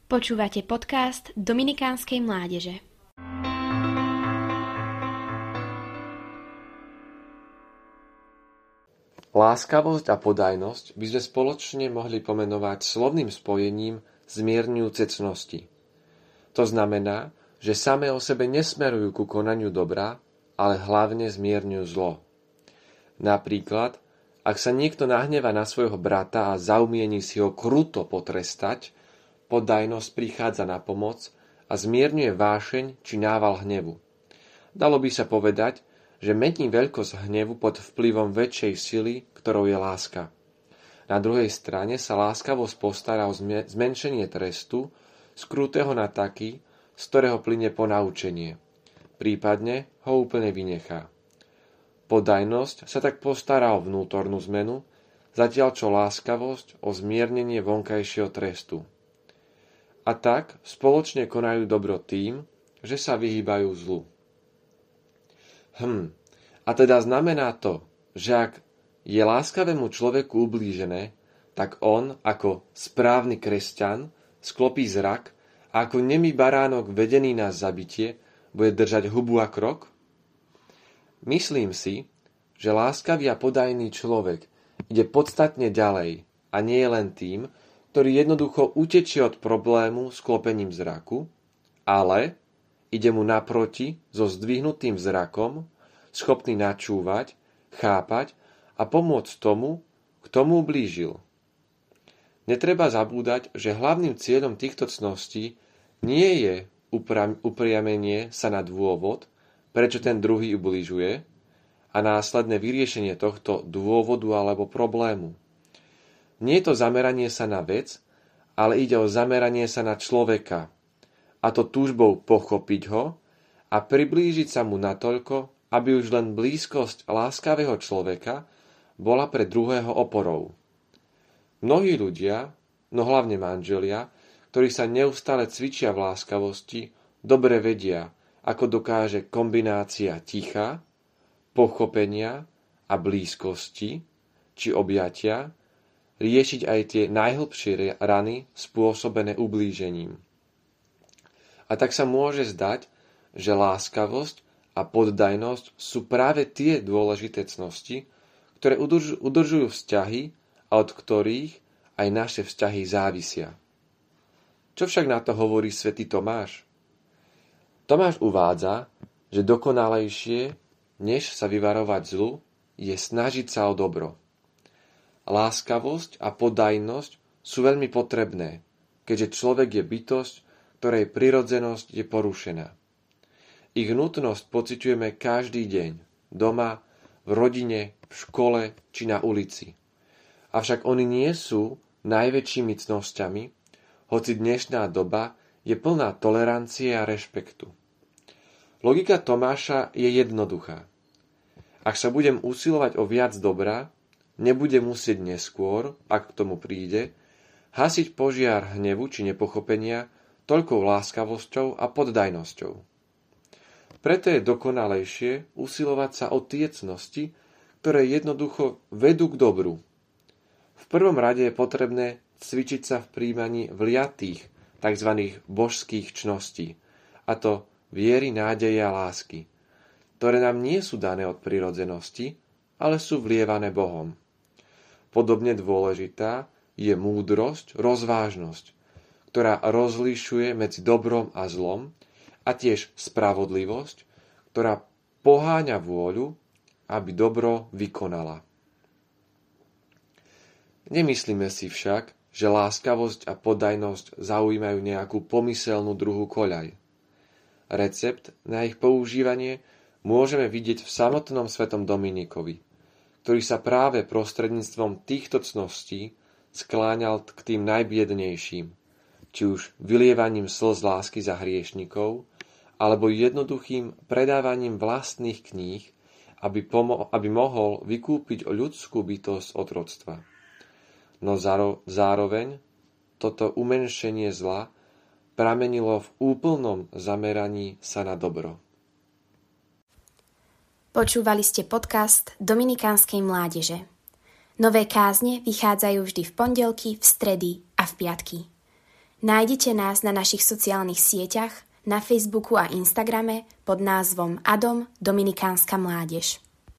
Počúvate podcast Dominikánskej mládeže. Láskavosť a podajnosť by sme spoločne mohli pomenovať slovným spojením zmierňujúce cnosti. To znamená, že samé o sebe nesmerujú ku konaniu dobra, ale hlavne zmierňujú zlo. Napríklad, ak sa niekto nahneva na svojho brata a zaumieni si ho kruto potrestať, podajnosť prichádza na pomoc a zmierňuje vášeň či nával hnevu. Dalo by sa povedať, že mení veľkosť hnevu pod vplyvom väčšej sily, ktorou je láska. Na druhej strane sa láskavosť postará o zmenšenie trestu z krutého na taký, z ktorého plynie ponaučenie. Prípadne ho úplne vynechá. Podajnosť sa tak postará o vnútornú zmenu, zatiaľ čo láskavosť o zmiernenie vonkajšieho trestu. A tak spoločne konajú dobro tým, že sa vyhýbajú zlu. A teda znamená to, že ak je láskavému človeku ublížené, tak on, ako správny kresťan, sklopí zrak a ako nemý baránok vedený na zabitie, bude držať hubu a krok? Myslím si, že láskavý a podajný človek ide podstatne ďalej a nie je len tým, ktorý jednoducho utečie od problému sklopením zraku, ale ide mu naproti so zdvihnutým zrakom, schopný načúvať, chápať a pomôcť tomu, kto mu ublížil. Netreba zabúdať, že hlavným cieľom týchto cností nie je upriamenie sa na dôvod, prečo ten druhý ubližuje, a následné vyriešenie tohto dôvodu alebo problému. Nie je to zameranie sa na vec, ale ide o zameranie sa na človeka, a to túžbou pochopiť ho a priblížiť sa mu natoľko, aby už len blízkosť láskavého človeka bola pre druhého oporou. Mnohí ľudia, no hlavne manželia, ktorí sa neustále cvičia v láskavosti, dobre vedia, ako dokáže kombinácia ticha, pochopenia a blízkosti či objatia riešiť aj tie najhlbšie rany spôsobené ublížením. A tak sa môže zdať, že láskavosť a poddajnosť sú práve tie dôležité cnosti, ktoré udržujú vzťahy a od ktorých aj naše vzťahy závisia. Čo však na to hovorí svätý Tomáš? Tomáš uvádza, že dokonalejšie, než sa vyvarovať zlu, je snažiť sa o dobro. Láskavosť a podajnosť sú veľmi potrebné, keďže človek je bytosť, ktorej prirodzenosť je porušená. Ich nutnosť pociťujeme každý deň, doma, v rodine, v škole či na ulici. Avšak oni nie sú najväčšími cnosťami, hoci dnešná doba je plná tolerancie a rešpektu. Logika Tomáša je jednoduchá. Ak sa budem usilovať o viac dobra, nebudem musieť neskôr, ak k tomu príde, hasiť požiar hnevu či nepochopenia toľkou láskavosťou a poddajnosťou. Preto je dokonalejšie usilovať sa o tie cnosti, ktoré jednoducho vedú k dobru. V prvom rade je potrebné cvičiť sa v príjmaní vliatých, tzv. Božských čností, a to viery, nádeje a lásky, ktoré nám nie sú dané od prirodzenosti, ale sú vlievané Bohom. Podobne dôležitá je múdrosť, rozvážnosť, ktorá rozlišuje medzi dobrom a zlom, a tiež spravodlivosť, ktorá poháňa vôľu, aby dobro vykonala. Nemyslíme si však, že láskavosť a podajnosť zaujímajú nejakú pomyselnú druhú koľaj. Recept na ich používanie môžeme vidieť v samotnom svätom Dominikovi, ktorý sa práve prostredníctvom týchto cností skláňal k tým najbiednejším, či už vylievaním slz lásky za hriešnikov, alebo jednoduchým predávaním vlastných kníh, aby mohol vykúpiť ľudskú bytosť od otroctva. No zároveň toto umenšenie zla pramenilo v úplnom zameraní sa na dobro. Počúvali ste podcast Dominikánskej mládeže. Nové kázne vychádzajú vždy v pondelky, v stredy a v piatky. Nájdete nás na našich sociálnych sieťach, na Facebooku a Instagrame pod názvom Adom Dominikánska mládež.